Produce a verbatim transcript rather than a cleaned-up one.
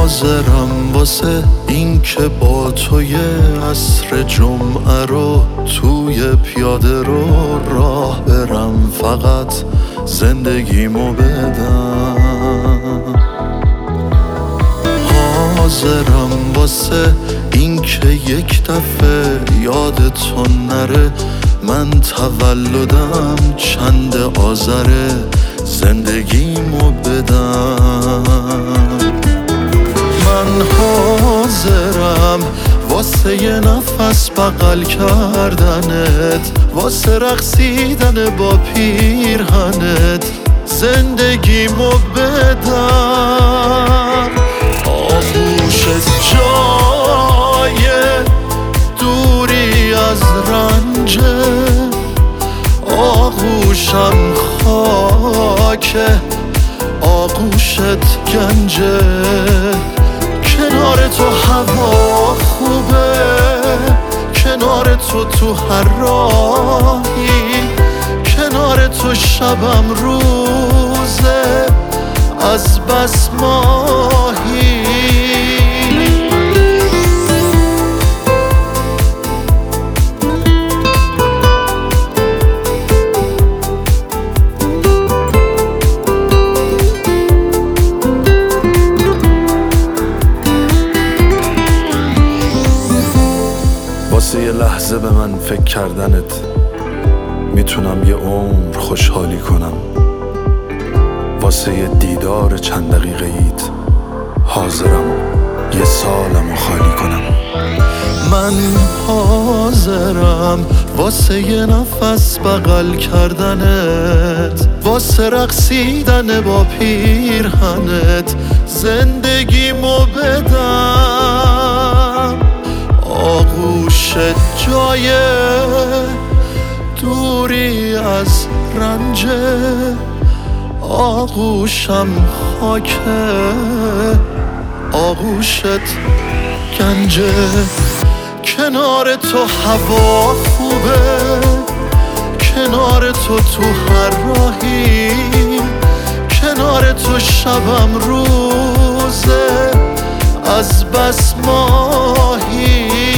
حاضرم واسه این که با توی عصر جمعه رو توی پیاده رو راه برم، فقط زندگیمو بدم. حاضرم واسه این که یک دفعه یادتون نره من تولدم چند آذره، زندگیمو بدم. من حاضرم واسه یه نفس بغل کردنت، واسه رقصیدن با پیرهنت، زندگیمو بدم. آغوشت جای دوری از رنجه، آغوشم خاکه، آغوشت گنجه. کنار تو هوا خوبه، کنار تو تو هر راهی، کنار تو شبم روزه از بس ماهی. واسه یه لحظه به من فکر کردنت میتونم یه عمر خوشحالی کنم، واسه یه دیدار چند دقیقه ایت حاضرم یه سالمو خالی کنم. من حاضرم واسه یه نفس بغل کردنت، واسه رقصیدن با پیرهنت، زندگیمو بدم. آغوشت جای دوری از رنجه، آغوشم خاکه، آغوشت گنجه. کنار تو هوا خوبه، کنار تو تو هر راهی، کنار تو شبم روزه از بس ماهی.